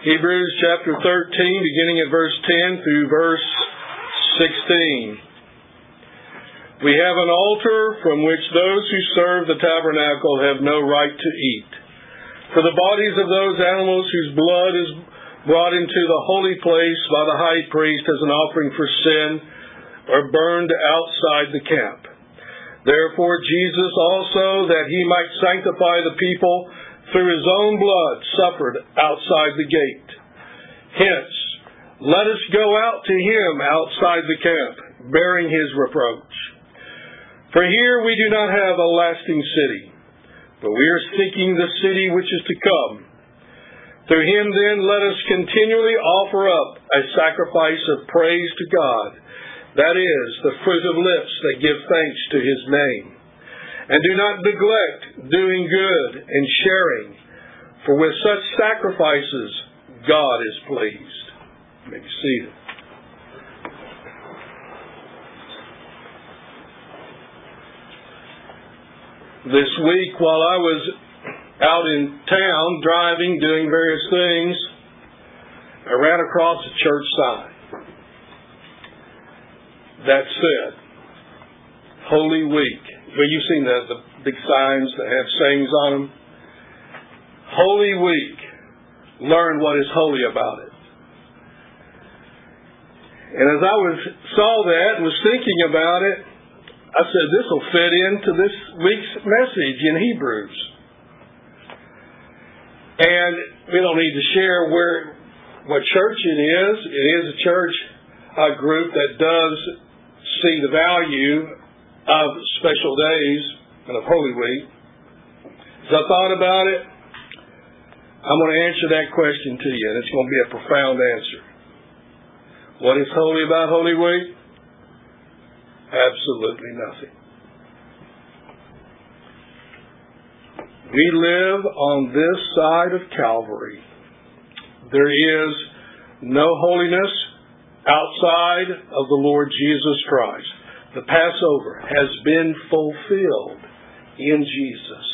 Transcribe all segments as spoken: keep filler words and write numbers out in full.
Hebrews chapter thirteen, beginning at verse ten through verse sixteen. We have an altar from which those who serve the tabernacle have no right to eat. For the bodies of those animals whose blood is brought into the holy place by the high priest as an offering for sin are burned outside the camp. Therefore Jesus also, that he might sanctify the people through his own blood, suffered outside the gate. Hence, let us go out to him outside the camp, bearing his reproach. For here we do not have a lasting city, but we are seeking the city which is to come. Through him then let us continually offer up a sacrifice of praise to God, that is, the fruit of lips that give thanks to his name. And do not neglect doing good and sharing, for with such sacrifices God is pleased. You may be seated. This week, while I was out in town driving, doing various things, I ran across a church sign that said, Holy Week. Well, you've seen the, the big signs that have sayings on them. Holy Week. Learn what is holy about it. And as I was saw that and was thinking about it, I said, this will fit into this week's message in Hebrews. And we don't need to share where what church it is. It is a church a group that does see the value of special days and of Holy Week. As I thought about it, I'm going to answer that question to you, and it's going to be a profound answer. What is holy about Holy Week? Absolutely nothing. We live on this side of Calvary. There is no holiness outside of the Lord Jesus Christ. The Passover has been fulfilled in Jesus.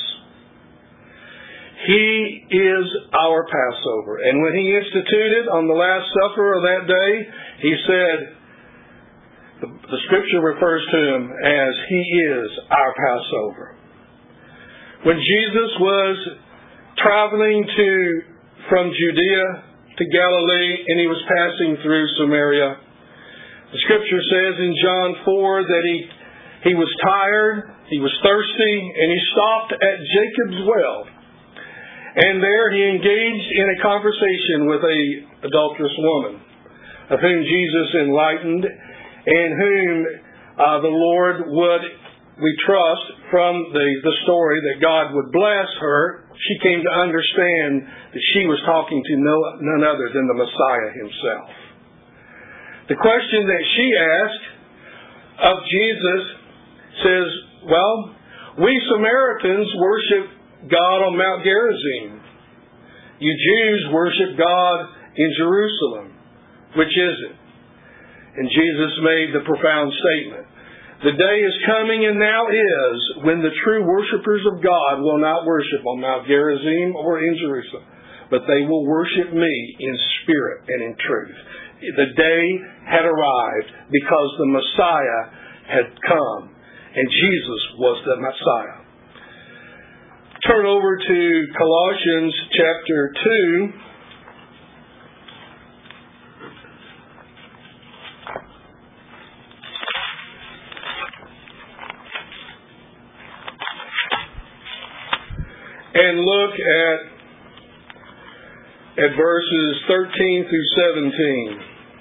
He is our Passover. And when he instituted on the Last Supper of that day, he said, the, the Scripture refers to him as he is our Passover. When Jesus was traveling to from Judea to Galilee, and he was passing through Samaria. The Scripture says in John four that he, he was tired, he was thirsty, and he stopped at Jacob's well. And there he engaged in a conversation with a adulterous woman, of whom Jesus enlightened, and whom uh, the Lord would, we trust, from the, the story that God would bless her. She came to understand that she was talking to no, none other than the Messiah himself. The question that she asked of Jesus says, well, we Samaritans worship God on Mount Gerizim. You Jews worship God in Jerusalem. Which is it? And Jesus made the profound statement. The day is coming and now is when the true worshipers of God will not worship on Mount Gerizim or in Jerusalem, but they will worship me in spirit and in truth. The day had arrived because the Messiah had come, and Jesus was the Messiah. Turn over to Colossians chapter two. And look at, at verses thirteen through seventeen.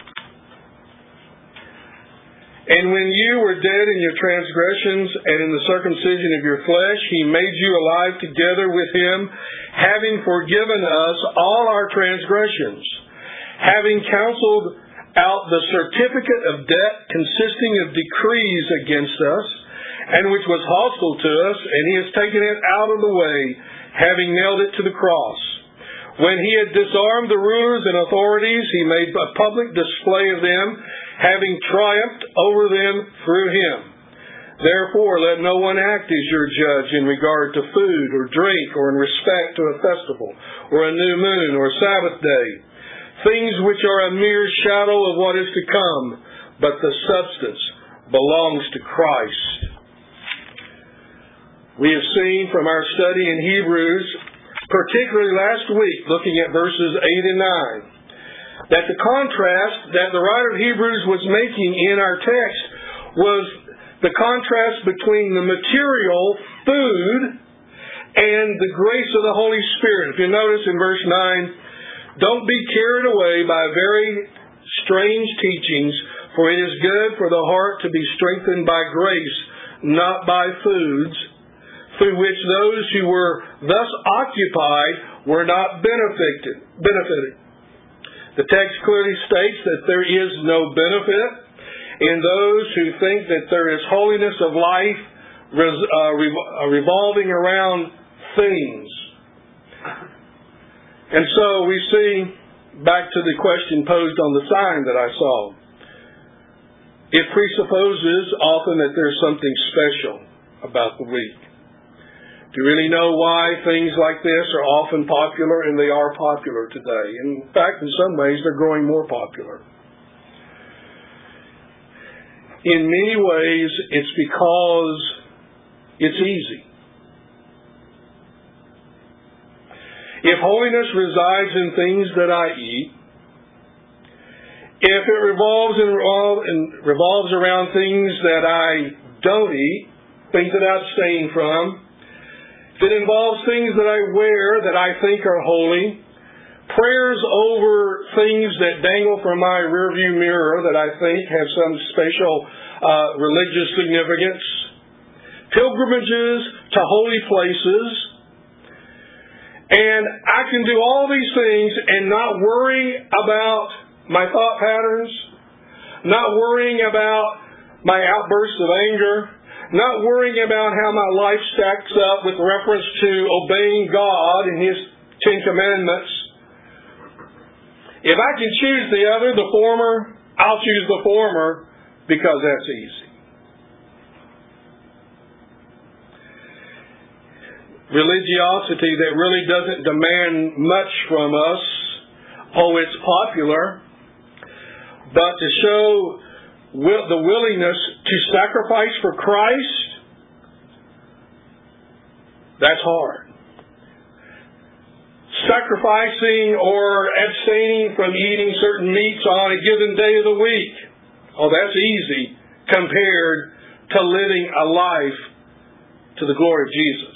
And when you were dead in your transgressions and in the circumcision of your flesh, he made you alive together with him, having forgiven us all our transgressions, having counseled out the certificate of debt consisting of decrees against us, and which was hostile to us, and he has taken it out of the way, having nailed it to the cross. When he had disarmed the rulers and authorities, he made a public display of them, having triumphed over them through him. Therefore, let no one act as your judge in regard to food or drink or in respect to a festival or a new moon or Sabbath day, things which are a mere shadow of what is to come, but the substance belongs to Christ. We have seen from our study in Hebrews, particularly last week, looking at verses eight and nine, that the contrast that the writer of Hebrews was making in our text was the contrast between the material food and the grace of the Holy Spirit. If you notice in verse nine, don't be carried away by very strange teachings, for it is good for the heart to be strengthened by grace, not by foods, through which those who were thus occupied were not benefited. benefited. The text clearly states that there is no benefit in those who think that there is holiness of life revolving around things. And so we see, back to the question posed on the sign that I saw, it presupposes often that there's something special about the week. Do you really know why things like this are often popular? And they are popular today. In fact, in some ways, they're growing more popular. In many ways, it's because it's easy. If holiness resides in things that I eat, if it revolves and revolves around things that I don't eat, things that I abstain from, if it involves things that I wear that I think are holy, prayers over things that dangle from my rearview mirror that I think have some special uh, religious significance, pilgrimages to holy places, and I can do all these things and not worry about my thought patterns, not worrying about my outbursts of anger, not worrying about how my life stacks up with reference to obeying God and His Ten Commandments. If I can choose the other, the former, I'll choose the former because that's easy. Religiosity that really doesn't demand much from us. Oh, it's popular. But to show will, the willingness to sacrifice for Christ, that's hard. Sacrificing or abstaining from eating certain meats on a given day of the week, oh, that's easy compared to living a life to the glory of Jesus.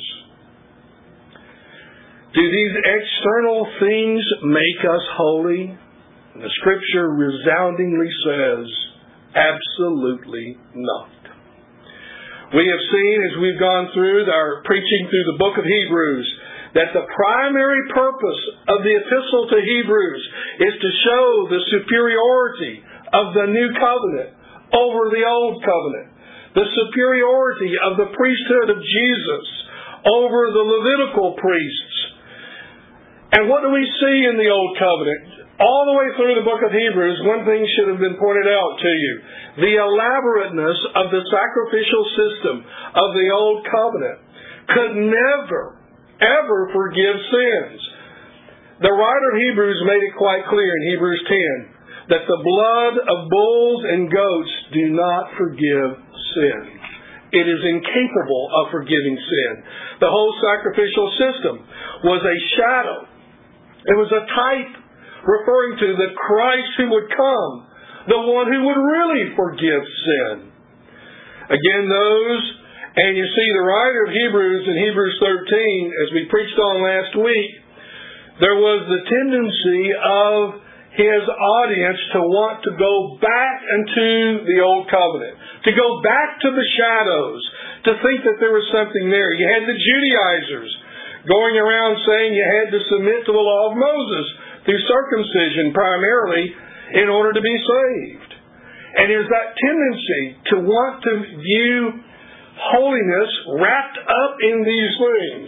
Do these external things make us holy? And the Scripture resoundingly says, absolutely not. We have seen, as we've gone through our preaching through the book of Hebrews, that the primary purpose of the epistle to Hebrews is to show the superiority of the new covenant over the old covenant, the superiority of the priesthood of Jesus over the Levitical priests. And what do we see in the Old Covenant? All the way through the book of Hebrews, one thing should have been pointed out to you. The elaborateness of the sacrificial system of the Old Covenant could never, ever forgive sins. The writer of Hebrews made it quite clear in Hebrews ten that the blood of bulls and goats do not forgive sin. It is incapable of forgiving sin. The whole sacrificial system was a shadow. It was a type referring to the Christ who would come, the one who would really forgive sin. Again, those, and you see the writer of Hebrews in Hebrews thirteen, as we preached on last week, there was the tendency of his audience to want to go back into the Old Covenant, to go back to the shadows, to think that there was something there. You had the Judaizers going around saying you had to submit to the law of Moses through circumcision primarily in order to be saved. And there's that tendency to want to view holiness wrapped up in these things.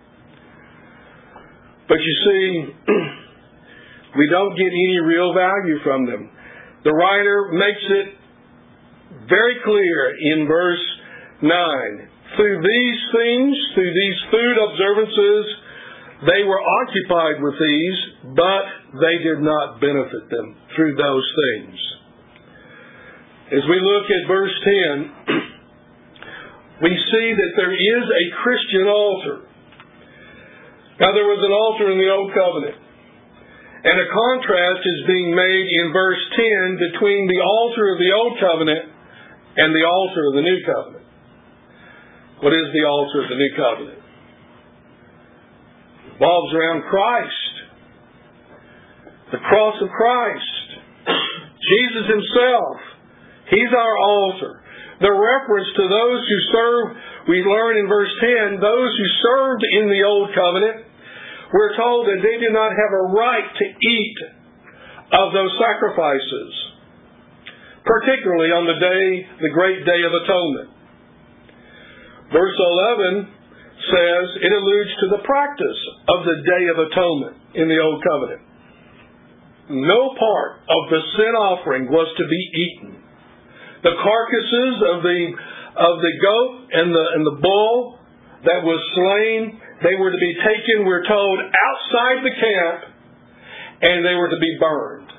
But you see, we don't get any real value from them. The writer makes it very clear in verse nine. Through these things, through these food observances, They were occupied with these, but they did not benefit them through those things. As we look at verse ten, we see that there is a Christian altar. Now, there was an altar in the Old Covenant, and a contrast is being made in verse ten between the altar of the Old Covenant and the altar of the New Covenant. What is the altar of the New Covenant? It revolves around Christ, the cross of Christ, Jesus Himself. He's our altar. The reference to those who serve, we learn in verse ten, those who served in the Old Covenant, we're told that they did not have a right to eat of those sacrifices, particularly on the day, the great Day of Atonement. Verse eleven says it alludes to the practice of the Day of Atonement in the Old Covenant. No part of the sin offering was to be eaten. The carcasses of the of the goat and the and the bull that was slain, they were to be taken, we're told, outside the camp, and they were to be burned.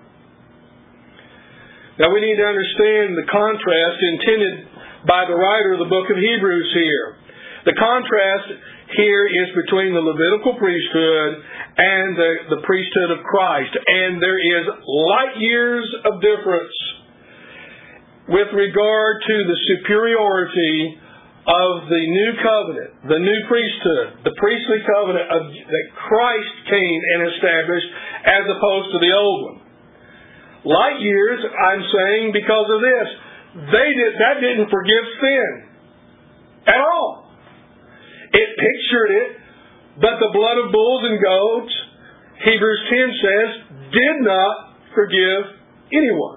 Now we need to understand the contrast intended by the writer of the book of Hebrews here. The contrast here is between the Levitical priesthood and the, the priesthood of Christ. And there is light years of difference with regard to the superiority of the new covenant, the new priesthood, the priestly covenant of, that Christ came and established as opposed to the old one. Light years, I'm saying, because of this. They did, that didn't forgive sin at all. It pictured it, but the blood of bulls and goats, Hebrews ten says, did not forgive anyone.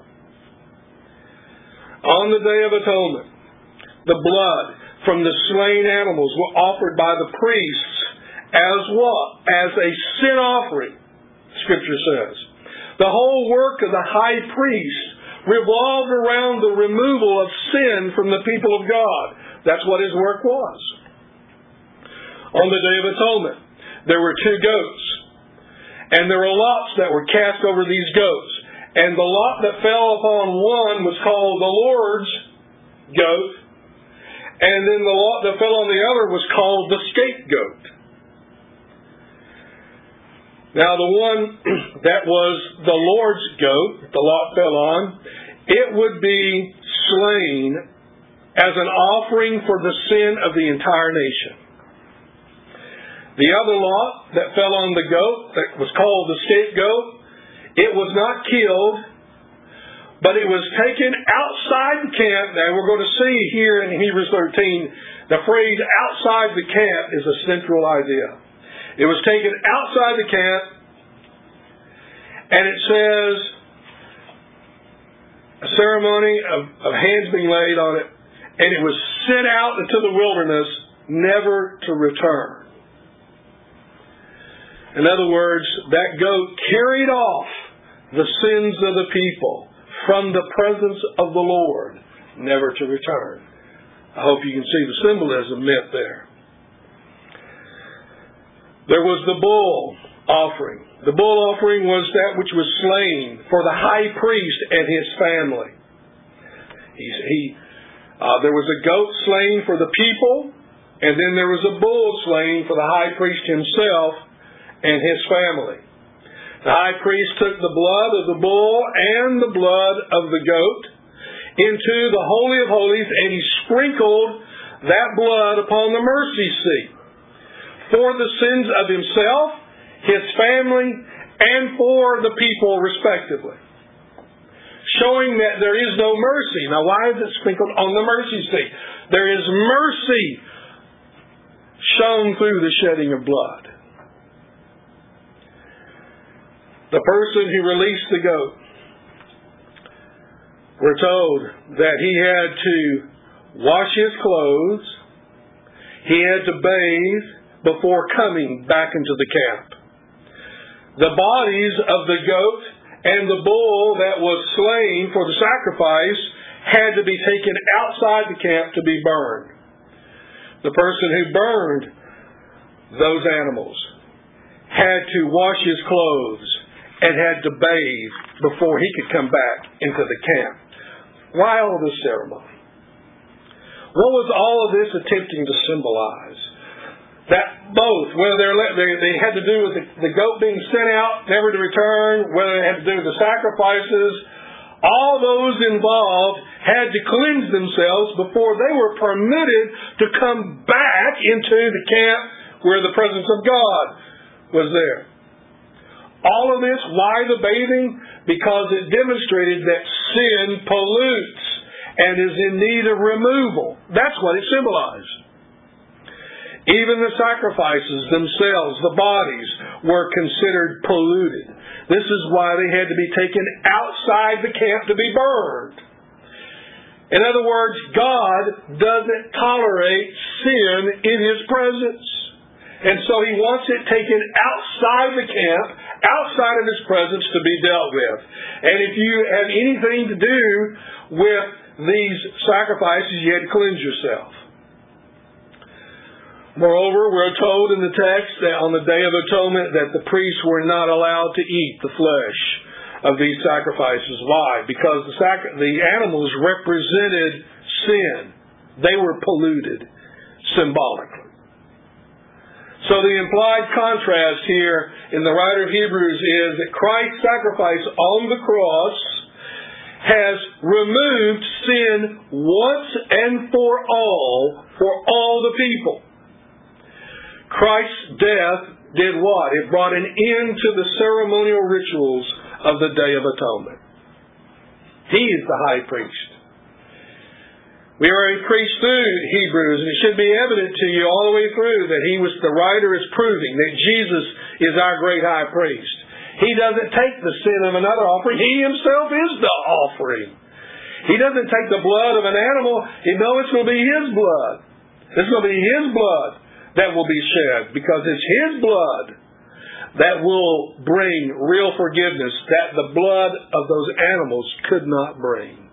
On the Day of Atonement, the blood from the slain animals were offered by the priests as what? As a sin offering, Scripture says. The whole work of the high priest revolved around the removal of sin from the people of God. That's what his work was. On the Day of Atonement, there were two goats, and there were lots that were cast over these goats. And the lot that fell upon one was called the Lord's goat, and then the lot that fell on the other was called the scapegoat. Now the one that was the Lord's goat, the lot fell on, it would be slain as an offering for the sin of the entire nation. The other lot that fell on the goat, that was called the scapegoat, it was not killed, but it was taken outside the camp. Now we're going to see here in Hebrews thirteen, the phrase outside the camp is a central idea. It was taken outside the camp, and it says a ceremony of, of hands being laid on it, and it was sent out into the wilderness, never to return. In other words, that goat carried off the sins of the people from the presence of the Lord, never to return. I hope you can see the symbolism meant there. There was the bull offering. The bull offering was that which was slain for the high priest and his family. He, he, uh, there was a goat slain for the people, and then there was a bull slain for the high priest himself and his family. The high priest took the blood of the bull and the blood of the goat into the Holy of Holies, and he sprinkled that blood upon the mercy seat for the sins of himself, his family, and for the people respectively, showing that there is no mercy. Now, why is it sprinkled on the mercy seat? There is mercy shown through the shedding of blood. The person who released the goat, we're told that he had to wash his clothes, he had to bathe before coming back into the camp. The bodies of the goat and the bull that was slain for the sacrifice had to be taken outside the camp to be burned. The person who burned those animals had to wash his clothes and had to bathe before he could come back into the camp. Why all this ceremony? What was all of this attempting to symbolize? That both, whether they're, they, they had to do with the, the goat being sent out, never to return, whether they had to do with the sacrifices, all those involved had to cleanse themselves before they were permitted to come back into the camp where the presence of God was there. All of this, why the bathing? Because it demonstrated that sin pollutes and is in need of removal. That's what it symbolized. Even the sacrifices themselves, the bodies, were considered polluted. This is why they had to be taken outside the camp to be burned. In other words, God doesn't tolerate sin in His presence. And so He wants it taken outside the camp, outside of His presence to be dealt with. And if you have anything to do with these sacrifices, you had to cleanse yourself. Moreover, we're told in the text that on the Day of Atonement that the priests were not allowed to eat the flesh of these sacrifices. Why? Because the, sac- the animals represented sin. They were polluted symbolically. So the implied contrast here in the writer of Hebrews is that Christ's sacrifice on the cross has removed sin once and for all for all the people. Christ's death did what? It brought an end to the ceremonial rituals of the Day of Atonement. He is the high priest. We are a priest through Hebrews, and it should be evident to you all the way through that he was, the writer is proving that Jesus is our great high priest. He doesn't take the sin of another offering. He himself is the offering. He doesn't take the blood of an animal. You know it's going to be his blood. It's going to be his blood that will be shed, because it's His blood that will bring real forgiveness that the blood of those animals could not bring.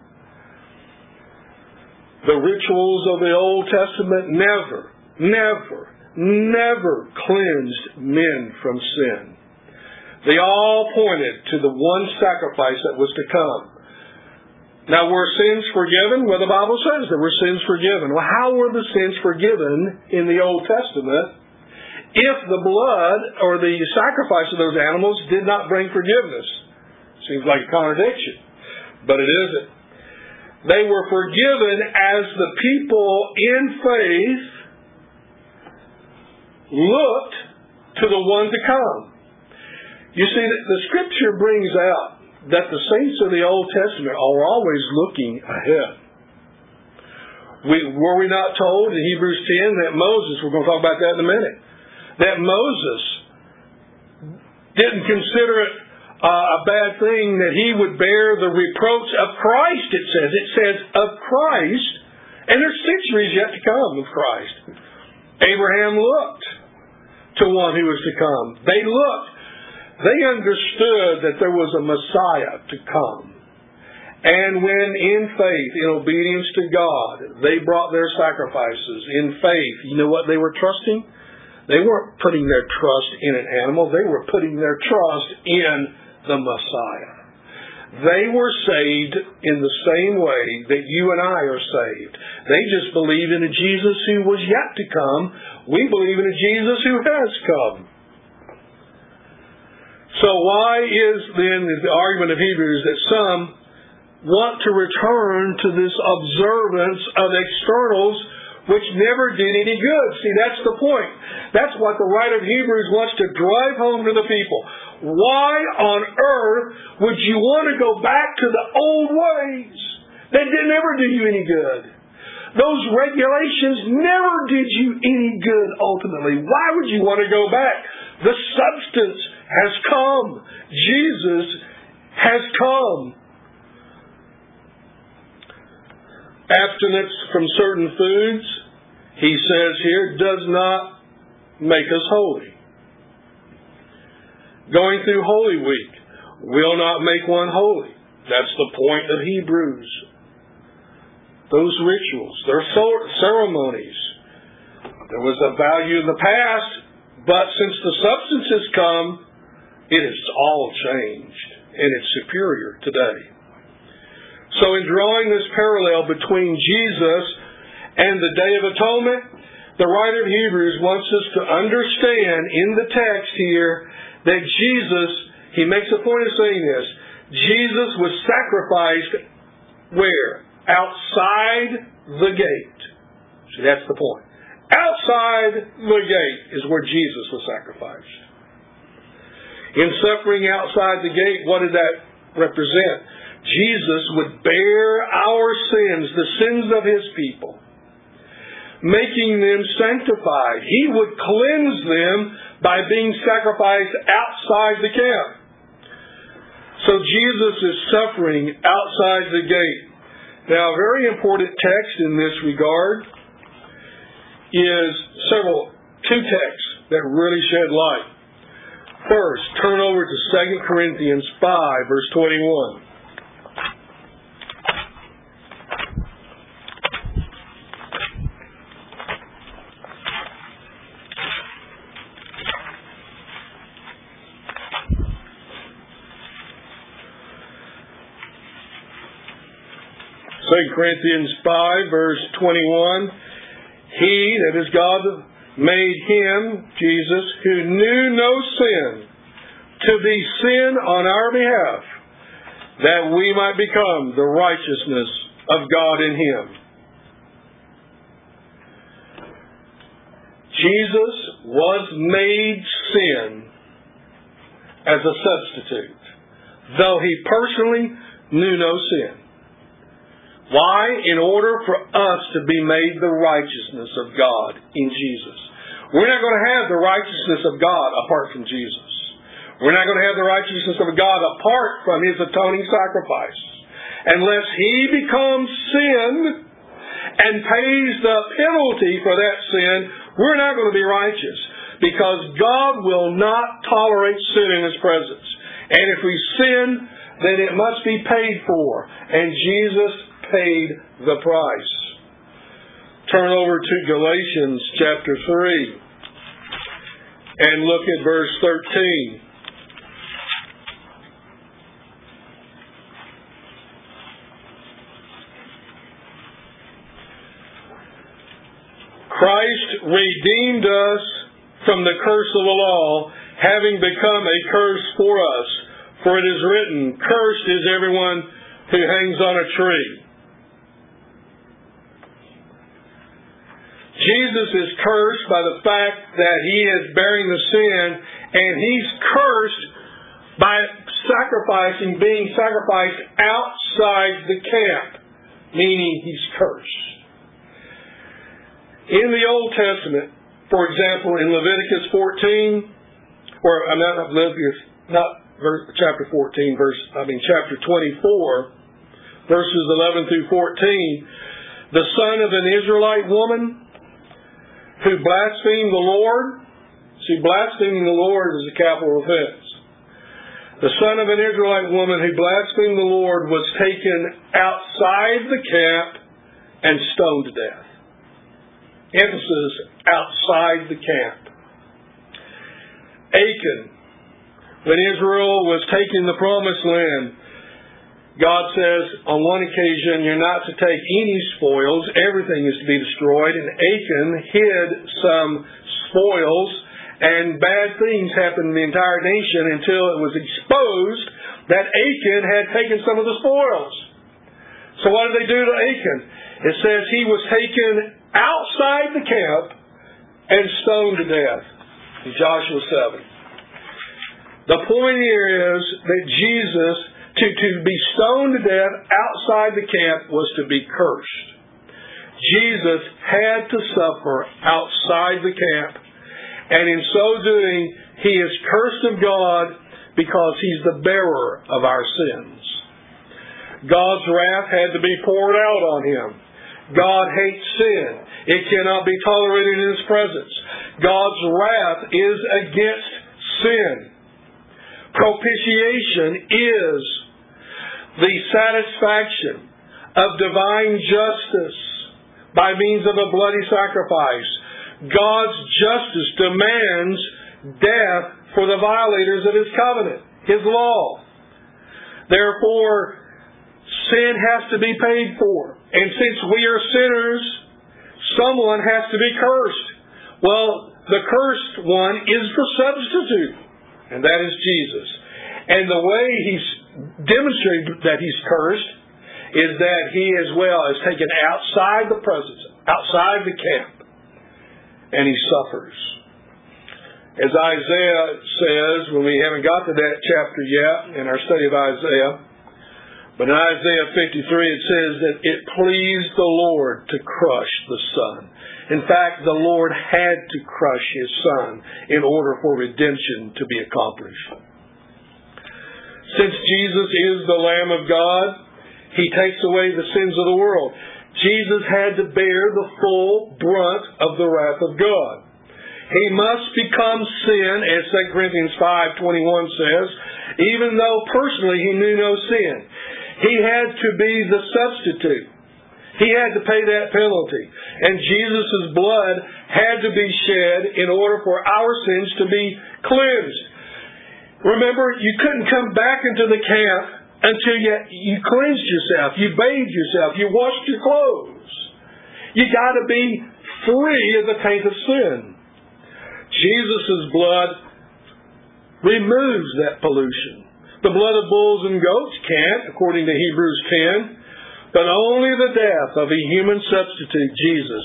The rituals of the Old Testament never, never, never cleansed men from sin. They all pointed to the one sacrifice that was to come. Now, were sins forgiven? Well, the Bible says there were sins forgiven. Well, how were the sins forgiven in the Old Testament if the blood or the sacrifice of those animals did not bring forgiveness? Seems like a contradiction, but it isn't. They were forgiven as the people in faith looked to the one to come. You see, the Scripture brings out that the saints of the Old Testament are always looking ahead. We, were we not told in Hebrews ten that Moses, we're going to talk about that in a minute, that Moses didn't consider it uh, a bad thing that he would bear the reproach of Christ, it says. It says of Christ, and there's centuries yet to come of Christ. Abraham looked to one who was to come. They looked. They understood that there was a Messiah to come. And when in faith, in obedience to God, they brought their sacrifices in faith, you know what they were trusting? They weren't putting their trust in an animal. They were putting their trust in the Messiah. They were saved in the same way that you and I are saved. They just believe in a Jesus who was yet to come. We believe in a Jesus who has come. So why is then the argument of Hebrews that some want to return to this observance of externals which never did any good? See, that's the point. That's what the writer of Hebrews wants to drive home to the people. Why on earth would you want to go back to the old ways that didn't ever do you any good? Those regulations never did you any good ultimately. Why would you want to go back? The substance has come. Jesus has come. Abstinence from certain foods, he says here, does not make us holy. Going through Holy Week will not make one holy. That's the point of Hebrews. Those rituals, their ceremonies. There was a value in the past, But since the substance has come, it has all changed, and it's superior today. So in drawing this parallel between Jesus and the Day of Atonement, the writer of Hebrews wants us to understand in the text here that Jesus, he makes a point of saying this, Jesus was sacrificed where? Outside the gate. See, that's the point. Outside the gate is where Jesus was sacrificed. In suffering outside the gate, what did that represent? Jesus would bear our sins, the sins of His people, making them sanctified. He would cleanse them by being sacrificed outside the camp. So Jesus is suffering outside the gate. Now, a very important text in this regard is several, two texts that really shed light. First, turn over to Second Corinthians five, verse twenty-one. Second Corinthians five, verse twenty-one. He, that is God, made Him, Jesus, who knew no sin, to be sin on our behalf, that we might become the righteousness of God in Him. Jesus was made sin as a substitute, though He personally knew no sin. Why? In order for us to be made the righteousness of God in Jesus. We're not going to have the righteousness of God apart from Jesus. We're not going to have the righteousness of God apart from His atoning sacrifice. Unless He becomes sin and pays the penalty for that sin, we're not going to be righteous. Because God will not tolerate sin in His presence. And if we sin, then it must be paid for. And Jesus paid the price. Turn over to Galatians chapter three and look at verse thirteen. Christ redeemed us from the curse of the law, having become a curse for us. For it is written, cursed is everyone who hangs on a tree. Jesus is cursed by the fact that He is bearing the sin, and He's cursed by sacrificing, being sacrificed outside the camp, meaning He's cursed. In the Old Testament, for example, in Leviticus fourteen, or I'm not Leviticus, not verse, chapter fourteen, verse I mean chapter twenty-four, verses eleven through fourteen, the son of an Israelite woman who blasphemed the Lord. See, blaspheming the Lord is a capital offense. The son of an Israelite woman who blasphemed the Lord was taken outside the camp and stoned to death. Emphasis, outside the camp. Achan, when Israel was taking the promised land, God says on one occasion, you're not to take any spoils, everything is to be destroyed, and Achan hid some spoils, and bad things happened in the entire nation until it was exposed that Achan had taken some of the spoils. So what did they do to Achan? It says he was taken outside the camp and stoned to death in Joshua seven. The point here is that Jesus, To, to be stoned to death outside the camp was to be cursed. Jesus had to suffer outside the camp. And in so doing, He is cursed of God because He's the bearer of our sins. God's wrath had to be poured out on Him. God hates sin. It cannot be tolerated in His presence. God's wrath is against sin. Propitiation is the satisfaction of divine justice by means of a bloody sacrifice. God's justice demands death for the violators of His covenant, His law. Therefore, sin has to be paid for. And since we are sinners, someone has to be cursed. Well, the cursed one is the substitute, and that is Jesus. And the way He's demonstrated that He's cursed is that He as well is taken outside the presence, outside the camp, and He suffers. As Isaiah says, when we haven't got to that chapter yet in our study of Isaiah, but in Isaiah fifty-three it says that it pleased the Lord to crush the Son. In fact, the Lord had to crush His Son in order for redemption to be accomplished. Since Jesus is the Lamb of God, He takes away the sins of the world. Jesus had to bear the full brunt of the wrath of God. He must become sin, as Second Corinthians five twenty-one says, even though personally He knew no sin. He had to be the substitute. He had to pay that penalty. And Jesus' blood had to be shed in order for our sins to be cleansed. Remember, you couldn't come back into the camp until you, you cleansed yourself, you bathed yourself, you washed your clothes. You got to be free of the taint of sin. Jesus' blood removes that pollution. The blood of bulls and goats can't, according to Hebrews ten, but only the death of a human substitute, Jesus,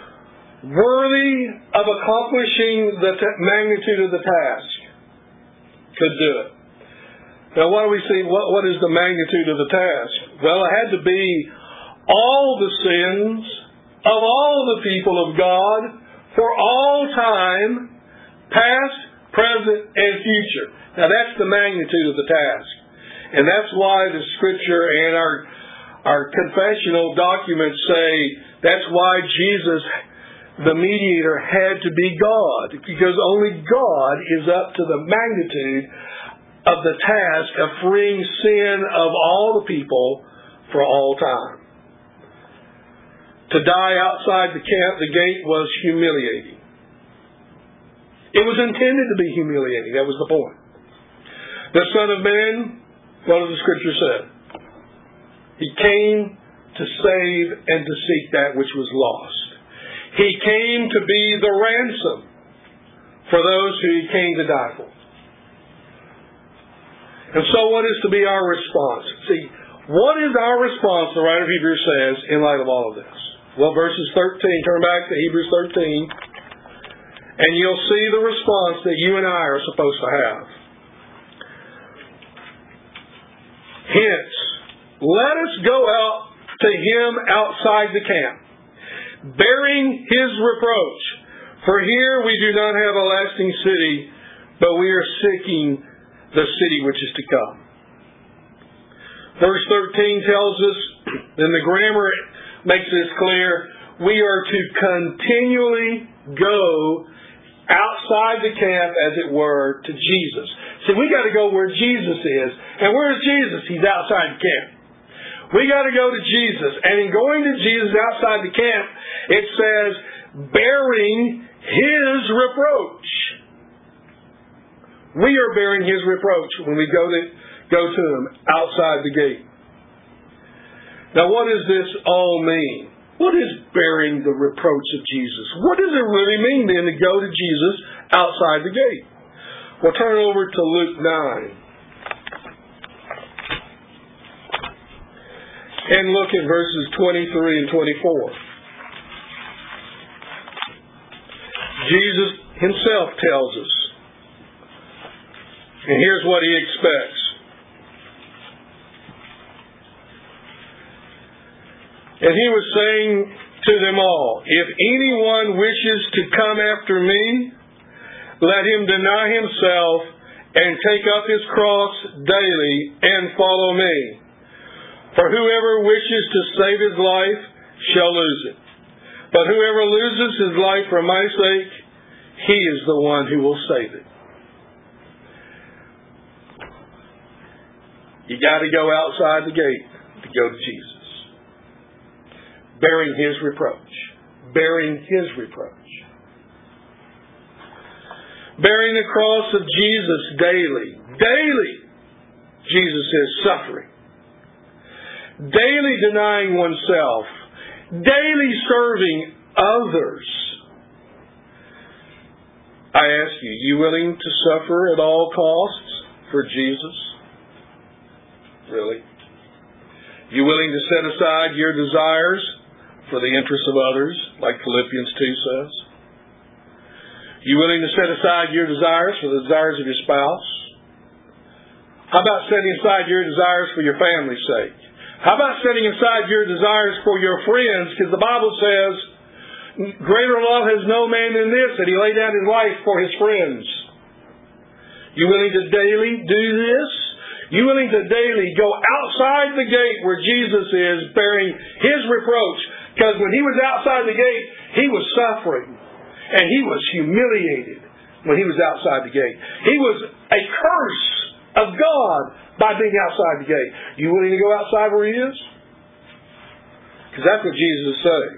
worthy of accomplishing the t- magnitude of the task, could do it. Now, what do we see? What, what is the magnitude of the task? Well, it had to be all the sins of all the people of God for all time, past, present, and future. Now, that's the magnitude of the task. And that's why the Scripture and our, our confessional documents say that's why Jesus, the mediator, had to be God. Because only God is up to the magnitude of the task of freeing sin of all the people for all time. To die outside the camp, the gate, was humiliating. It was intended to be humiliating. That was the point. The Son of Man, what does the Scripture say? He came to save and to seek that which was lost. He came to be the ransom for those who He came to die for. And so what is to be our response? See, what is our response, the writer of Hebrews says, in light of all of this? Well, verses thirteen, turn back to Hebrews thirteen, and you'll see the response that you and I are supposed to have. Hence, let us go out to Him outside the camp, bearing His reproach. For here we do not have a lasting city, but we are seeking the city which is to come. Verse thirteen tells us, and the grammar makes this clear, we are to continually go outside the camp, as it were, to Jesus. See, we got to go where Jesus is. And where is Jesus? He's outside the camp. We got to go to Jesus. And in going to Jesus outside the camp, it says, bearing His reproach. We are bearing His reproach when we go to, go to Him outside the gate. Now, what does this all mean? What is bearing the reproach of Jesus? What does it really mean then to go to Jesus outside the gate? Well, turn over to Luke nine. And look at verses twenty-three and twenty-four. Jesus Himself tells us. And here's what He expects. And He was saying to them all, if anyone wishes to come after me, let him deny himself and take up his cross daily and follow me. For whoever wishes to save his life shall lose it. But whoever loses his life for my sake, he is the one who will save it. You got to go outside the gate to go to Jesus. Bearing His reproach. Bearing His reproach. Bearing the cross of Jesus daily. Daily, Jesus is suffering. Daily denying oneself. Daily serving others. I ask you, you willing to suffer at all costs for Jesus? Really? You willing to set aside your desires for the interests of others, like Philippians two says? You willing to set aside your desires for the desires of your spouse? How about setting aside your desires for your family's sake? How about setting aside your desires for your friends? Because the Bible says, greater love has no man than this, that he laid down his life for his friends. You willing to daily do this? You willing to daily go outside the gate where Jesus is bearing his reproach? Because when he was outside the gate, he was suffering. And he was humiliated when he was outside the gate. He was a curse of God by being outside the gate. You willing to go outside where he is? Because that's what Jesus is saying.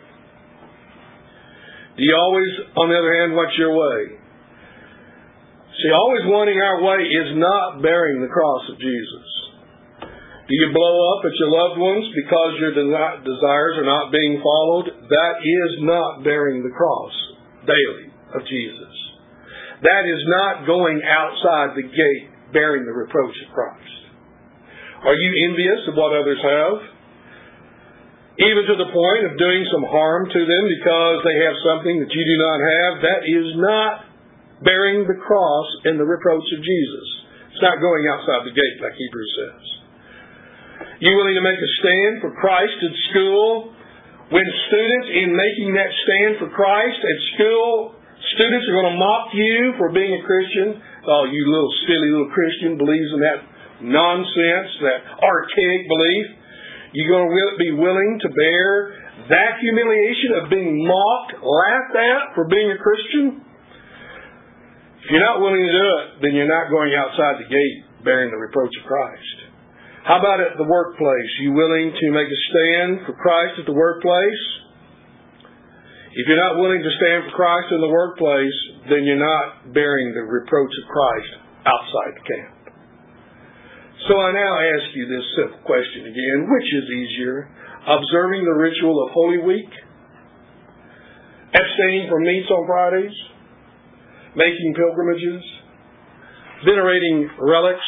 Do you always, on the other hand, want your way? See, always wanting our way is not bearing the cross of Jesus. Do you blow up at your loved ones because your desires are not being followed? That is not bearing the cross daily of Jesus. That is not going outside the gate bearing the reproach of Christ. Are you envious of what others have? Even to the point of doing some harm to them because they have something that you do not have? That is not bearing the cross and the reproach of Jesus. It's not going outside the gate like Hebrews says. You willing to make a stand for Christ at school? When students, in making that stand for Christ at school, students are going to mock you for being a Christian. Oh, you little silly little Christian believes in that nonsense, that archaic belief. You're going to be willing to bear that humiliation of being mocked, laughed at for being a Christian? If you're not willing to do it, then you're not going outside the gate bearing the reproach of Christ. How about at the workplace? You willing to make a stand for Christ at the workplace? If you're not willing to stand for Christ in the workplace, then you're not bearing the reproach of Christ outside the camp. So I now ask you this simple question again. Which is easier? Observing the ritual of Holy Week? Abstaining from meats on Fridays? Making pilgrimages? Venerating relics?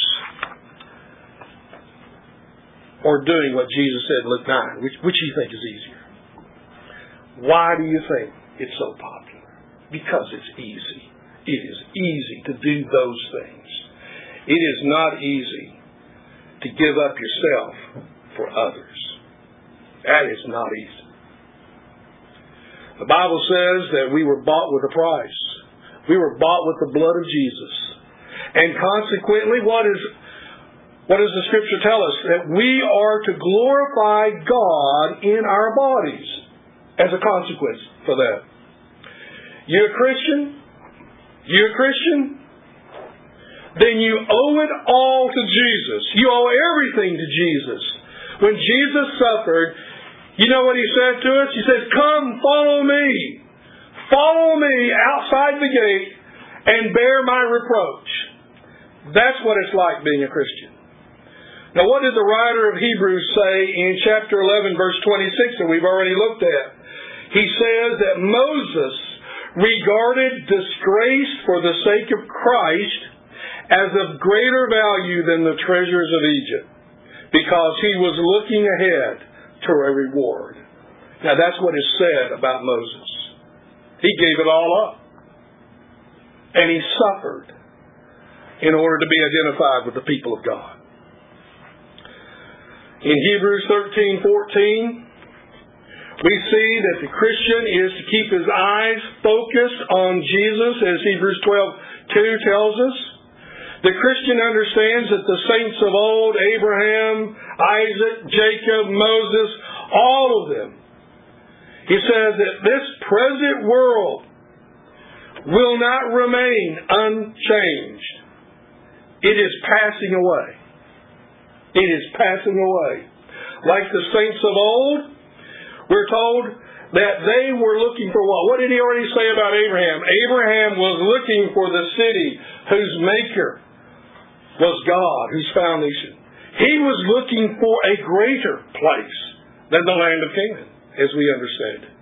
Or doing what Jesus said in Luke nine? Which, which do you think is easier? Why do you think it's so popular? Because it's easy. It is easy to do those things. It is not easy to give up yourself for others. That is not easy. The Bible says that we were bought with a price. We were bought with the blood of Jesus. And consequently, what is what does the Scripture tell us? That we are to glorify God in our bodies as a consequence for that. You a Christian? You a Christian? Then you owe it all to Jesus. You owe everything to Jesus. When Jesus suffered, you know what He said to us? He says, "Come, follow me. Follow me outside the gate and bear my reproach." That's what it's like being a Christian. Now, what did the writer of Hebrews say in chapter eleven, verse twenty-six that we've already looked at? He says that Moses regarded disgrace for the sake of Christ as of greater value than the treasures of Egypt, because he was looking ahead to a reward. Now, that's what is said about Moses. He gave it all up. And he suffered in order to be identified with the people of God. In Hebrews thirteen fourteen, we see that the Christian is to keep his eyes focused on Jesus, as Hebrews twelve two tells us. The Christian understands that the saints of old, Abraham, Isaac, Jacob, Moses, all of them, he says that this present world will not remain unchanged. It is passing away. It is passing away. Like the saints of old, we're told that they were looking for what? What did he already say about Abraham? Abraham was looking for the city whose maker was God, whose foundation. He was looking for a greater place than the land of Canaan, as we understand it.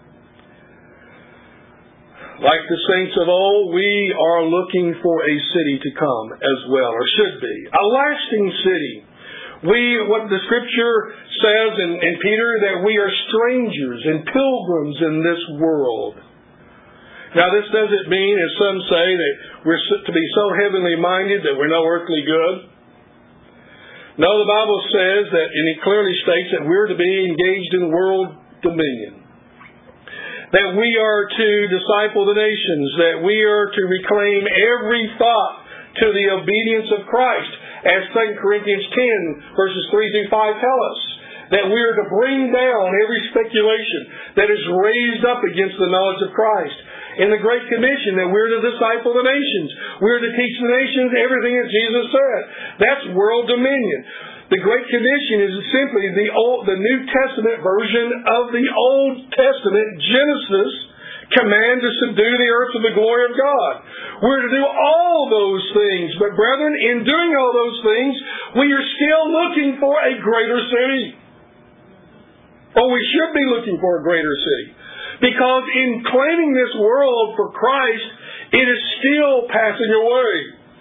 Like the saints of old, we are looking for a city to come as well, or should be. A lasting city. We, what the Scripture says in, in Peter, that we are strangers and pilgrims in this world. Now this doesn't mean, as some say, that we're to be so heavenly minded that we're no earthly good. No, the Bible says that, and it clearly states that we're to be engaged in world dominion. That we are to disciple the nations, that we are to reclaim every thought to the obedience of Christ, as Second Corinthians ten, verses three through five tell us. That we are to bring down every speculation that is raised up against the knowledge of Christ. In the Great Commission, that we're to disciple the nations. We're to teach the nations everything that Jesus said. That's world dominion. The Great Commission is simply the Old, the New Testament version of the Old Testament Genesis command to subdue the earth to the glory of God. We're to do all those things. But brethren, in doing all those things, we are still looking for a greater city. Or we should be looking for a greater city. Because in claiming this world for Christ, it is still passing away.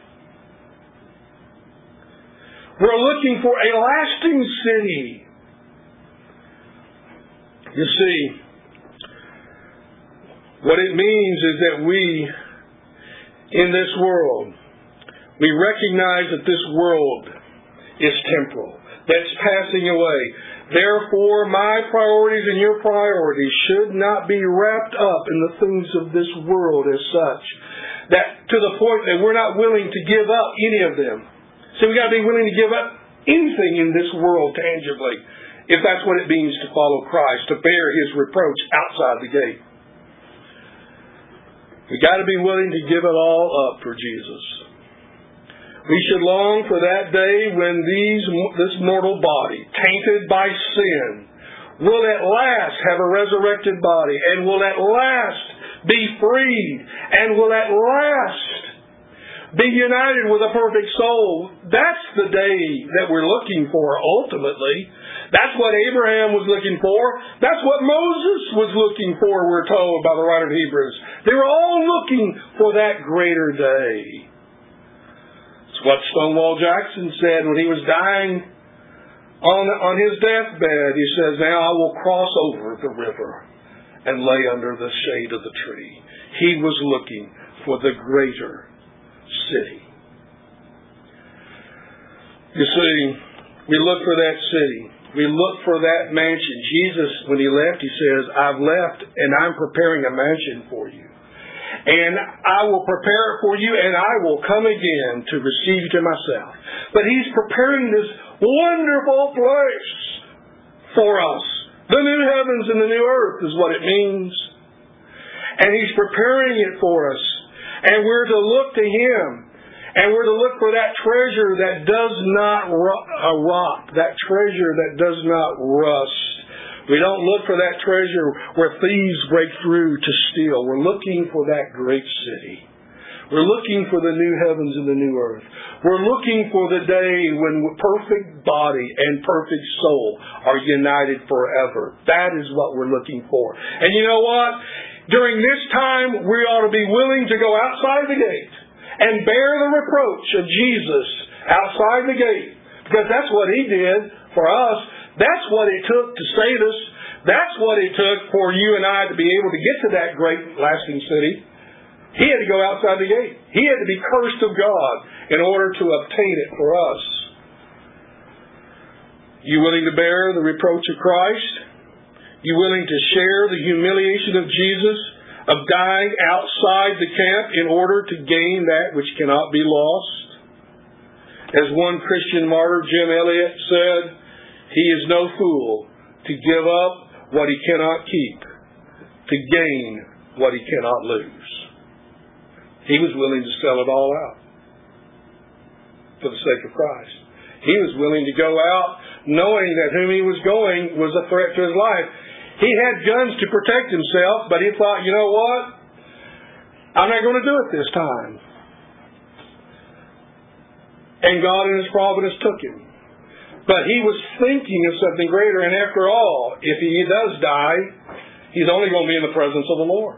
We're looking for a lasting city. You see, what it means is that we, in this world, we recognize that this world is temporal, that's passing away. Therefore, my priorities and your priorities should not be wrapped up in the things of this world as such, that to the point that we're not willing to give up any of them. So we've got to be willing to give up anything in this world tangibly, if that's what it means to follow Christ, to bear His reproach outside the gate. We've got to be willing to give it all up for Jesus. We should long for that day when these, this mortal body, tainted by sin, will at last have a resurrected body and will at last be freed and will at last be united with a perfect soul. That's the day that we're looking for ultimately. That's what Abraham was looking for. That's what Moses was looking for, we're told by the writer of Hebrews. They were all looking for that greater day. It's what Stonewall Jackson said when he was dying on, on his deathbed. He says, "Now I will cross over the river and lay under the shade of the tree." He was looking for the greater city. You see, we look for that city. We look for that mansion. Jesus, when He left, He says, "I've left and I'm preparing a mansion for you. And I will prepare it for you, and I will come again to receive you to myself." But He's preparing this wonderful place for us. The new heavens and the new earth is what it means. And He's preparing it for us. And we're to look to Him. And we're to look for that treasure that does not rot, that treasure that does not rust. We don't look for that treasure where thieves break through to steal. We're looking for that great city. We're looking for the new heavens and the new earth. We're looking for the day when perfect body and perfect soul are united forever. That is what we're looking for. And you know what? During this time, we ought to be willing to go outside the gate and bear the reproach of Jesus outside the gate. Because that's what He did for us. That's what it took to save us. That's what it took for you and I to be able to get to that great lasting city. He had to go outside the gate. He had to be cursed of God in order to obtain it for us. You willing to bear the reproach of Christ? You willing to share the humiliation of Jesus, of dying outside the camp in order to gain that which cannot be lost? As one Christian martyr, Jim Elliot, said, "He is no fool to give up what he cannot keep, to gain what he cannot lose." He was willing to sell it all out for the sake of Christ. He was willing to go out knowing that whom he was going was a threat to his life. He had guns to protect himself, but he thought, you know what? I'm not going to do it this time. And God in His providence took him. But he was thinking of something greater, and after all, if he does die, he's only going to be in the presence of the Lord.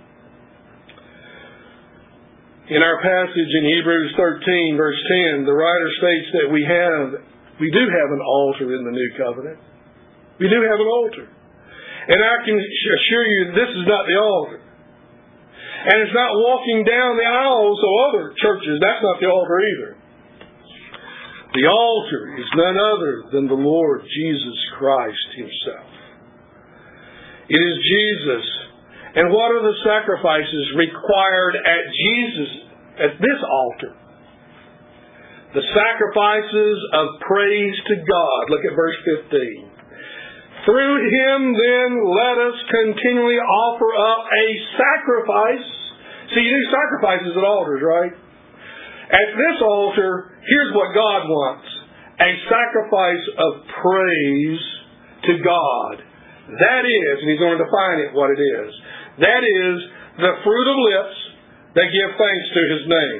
In our passage in Hebrews thirteen, verse ten, the writer states that we have, we do have an altar in the new covenant. We do have an altar. And I can assure you this is not the altar. And it's not walking down the aisles of other churches. That's not the altar either. The altar is none other than the Lord Jesus Christ Himself. It is Jesus. And what are the sacrifices required at Jesus, at this altar? The sacrifices of praise to God. Look at verse fifteen. Through Him then let us continually offer up a sacrifice. See, you do sacrifices at altars, right? At this altar, here's what God wants. A sacrifice of praise to God. That is, and He's going to define it what it is. That is the fruit of lips that give thanks to His name.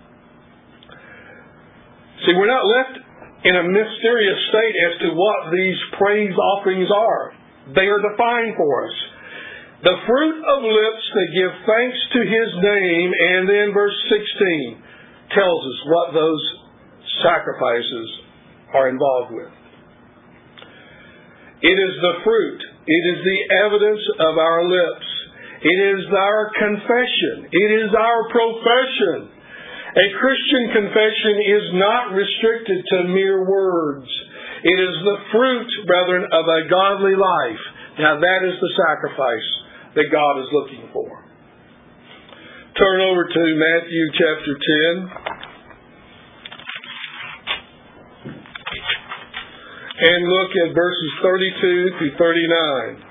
See, we're not left in a mysterious state as to what these praise offerings are. They are defined for us. The fruit of lips that give thanks to His name, and then verse sixteen tells us what those sacrifices are involved with. It is the fruit. It is the evidence of our lips. It is our confession. It is our profession. A Christian confession is not restricted to mere words. It is the fruit, brethren, of a godly life. Now that is the sacrifice that God is looking for. Turn over to Matthew chapter ten. And look at verses thirty-two through thirty-nine.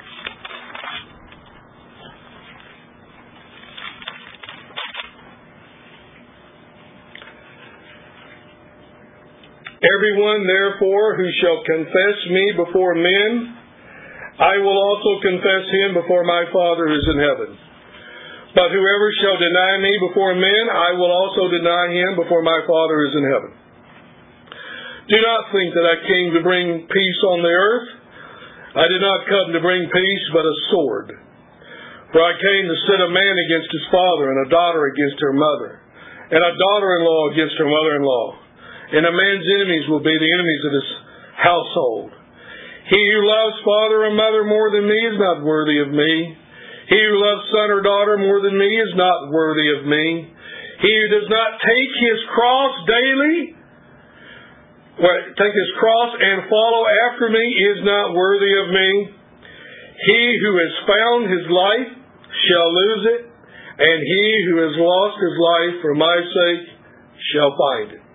Everyone, therefore, who shall confess me before men, I will also confess him before my Father who is in heaven. But whoever shall deny me before men, I will also deny him before my Father who is in heaven. Do not think that I came to bring peace on the earth. I did not come to bring peace, but a sword. For I came to set a man against his father, and a daughter against her mother, and a daughter-in-law against her mother-in-law. And a man's enemies will be the enemies of his household. He who loves father or mother more than me is not worthy of me. He who loves son or daughter more than me is not worthy of me. He who does not take his cross daily, well, take his cross and follow after me is not worthy of me. He who has found his life shall lose it, and he who has lost his life for my sake shall find it.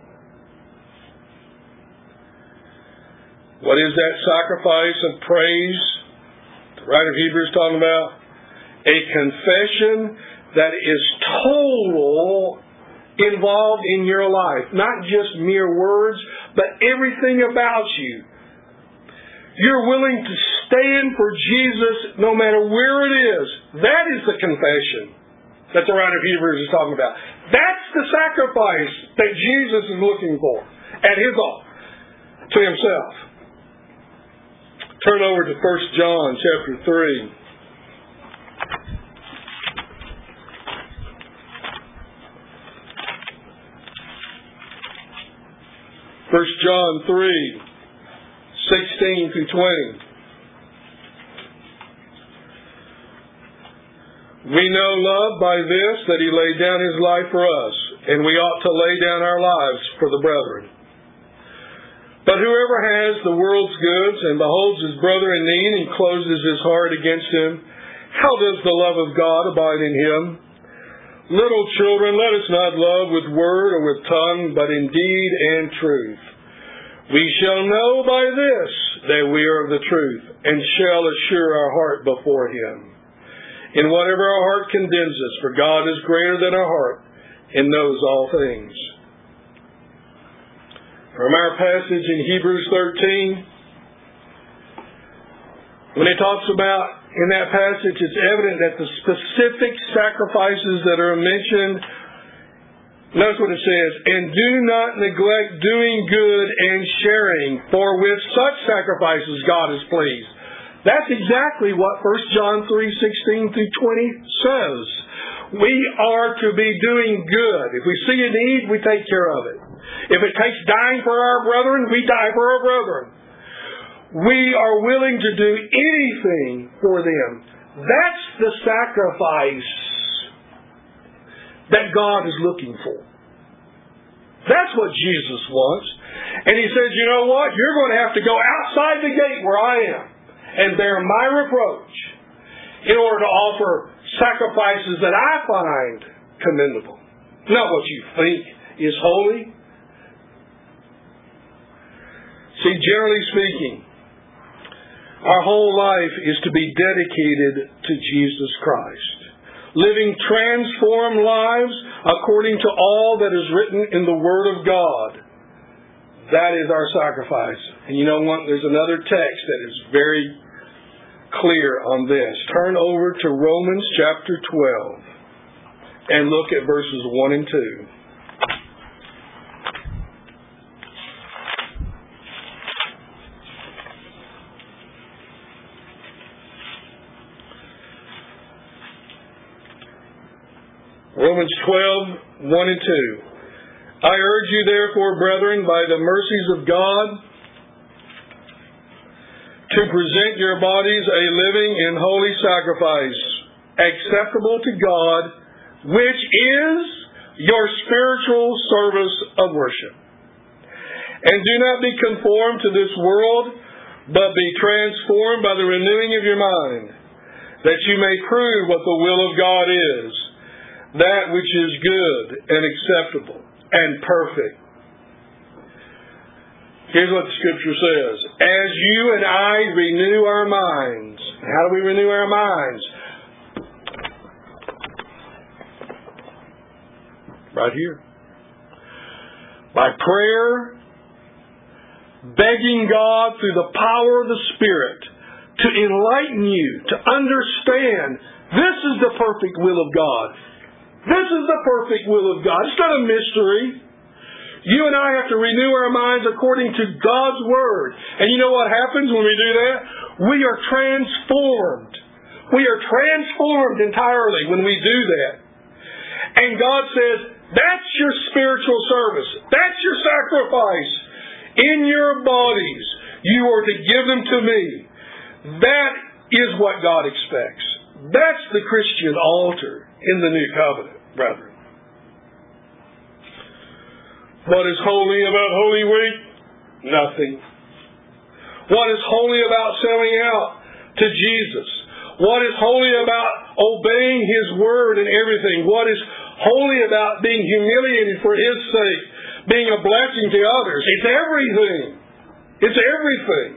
What is that sacrifice of praise the writer of Hebrews is talking about? A confession that is total involved in your life. Not just mere words, but everything about you. You're willing to stand for Jesus no matter where it is. That is the confession that the writer of Hebrews is talking about. That's the sacrifice that Jesus is looking for at His altar to Himself. Turn over to First John chapter three. First John three, sixteen through twenty. We know love by this, that He laid down His life for us, and we ought to lay down our lives for the brethren. But whoever has the world's goods and beholds his brother in need and closes his heart against him, how does the love of God abide in him? Little children, let us not love with word or with tongue, but in deed and truth. We shall know by this that we are of the truth, and shall assure our heart before Him. In whatever our heart condemns us, for God is greater than our heart, and knows all things. From our passage in Hebrews thirteen, When it talks about, in that passage, it's evident that the specific sacrifices that are mentioned, notice what it says, and do not neglect doing good and sharing, for with such sacrifices God is pleased. That's exactly what First John three sixteen through twenty says. We are to be doing good. If we see a need, we take care of it. If it takes dying for our brethren, we die for our brethren. We are willing to do anything for them. That's the sacrifice that God is looking for. That's what Jesus wants. And He says, you know what? You're going to have to go outside the gate where I am and bear my reproach in order to offer sacrifices that I find commendable. Not what you think is holy. See, generally speaking, our whole life is to be dedicated to Jesus Christ, living transformed lives according to all that is written in the Word of God. That is our sacrifice. And you know what? There's another text that is very clear on this. Turn over to Romans chapter twelve and look at verses one and two. Romans twelve, one and two. I urge you therefore, brethren, by the mercies of God, to present your bodies a living and holy sacrifice, acceptable to God, which is your spiritual service of worship. And do not be conformed to this world, but be transformed by the renewing of your mind, that you may prove what the will of God is, that which is good and acceptable and perfect. Here's what the Scripture says. As you and I renew our minds. How do we renew our minds? Right here. By prayer, begging God through the power of the Spirit to enlighten you, to understand this is the perfect will of God. This is the perfect will of God. It's not a mystery. You and I have to renew our minds according to God's Word. And you know what happens when we do that? We are transformed. We are transformed entirely when we do that. And God says, that's your spiritual service. That's your sacrifice. In your bodies, you are to give them to me. That is what God expects. That's the Christian altar in the New Covenant, brethren. What is holy about Holy Week? Nothing. What is holy about selling out to Jesus? What is holy about obeying His Word and everything? What is holy about being humiliated for His sake? Being a blessing to others? It's everything. It's everything.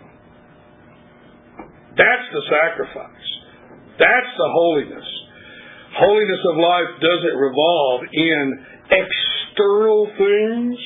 That's the sacrifice. That's the holiness. Holiness of life doesn't revolve in external things.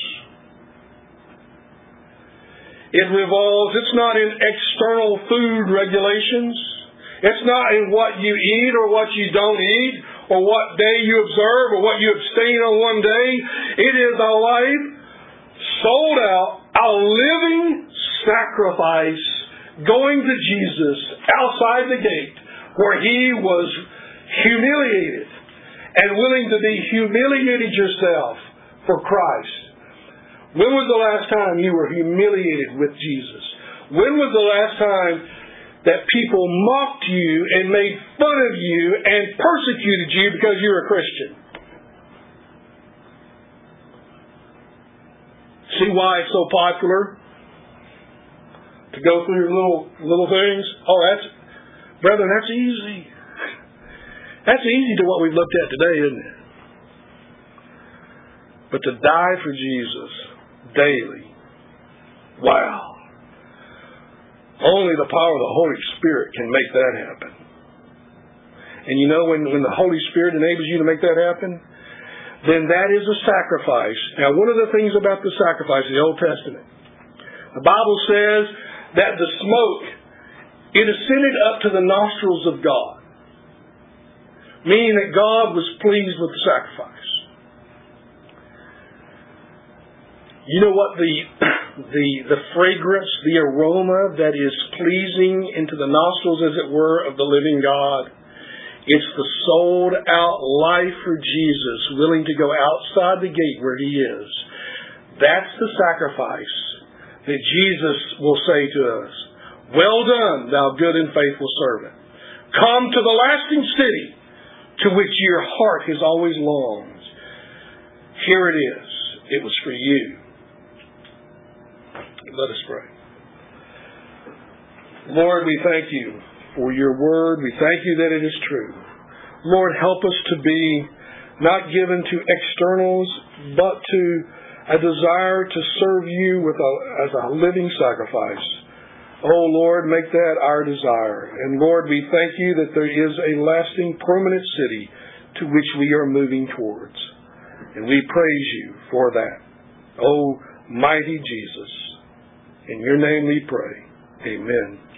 It revolves, it's not in external food regulations. It's not in what you eat or what you don't eat, or what day you observe or what you abstain on one day. It is a life sold out, a living sacrifice going to Jesus outside the gate where He was humiliated and willing to be humiliated yourself for Christ. When was the last time you were humiliated with Jesus? When was the last time that people mocked you and made fun of you and persecuted you because you're a Christian? See why it's so popular to go through little little things? Oh, that's, brethren, that's easy. That's easy to what we've looked at today, isn't it? But to die for Jesus daily, wow. Only the power of the Holy Spirit can make that happen. And you know, when, when the Holy Spirit enables you to make that happen, then that is a sacrifice. Now, one of the things about the sacrifice in the Old Testament, the Bible says that the smoke It ascended up to the nostrils of God, meaning that God was pleased with the sacrifice. You know what the, the, the fragrance, the aroma that is pleasing into the nostrils, as it were, of the living God? It's the sold out life for Jesus, willing to go outside the gate where He is. That's the sacrifice that Jesus will say to us. Well done, thou good and faithful servant. Come to the lasting city to which your heart has always longed. Here it is. It was for you. Let us pray. Lord, we thank you for your word. We thank you that it is true. Lord, help us to be not given to externals, but to a desire to serve you with a, as a living sacrifice. Oh, Lord, make that our desire. And Lord, we thank you that there is a lasting, permanent city to which we are moving towards. And we praise you for that. Oh, mighty Jesus. In your name we pray. Amen.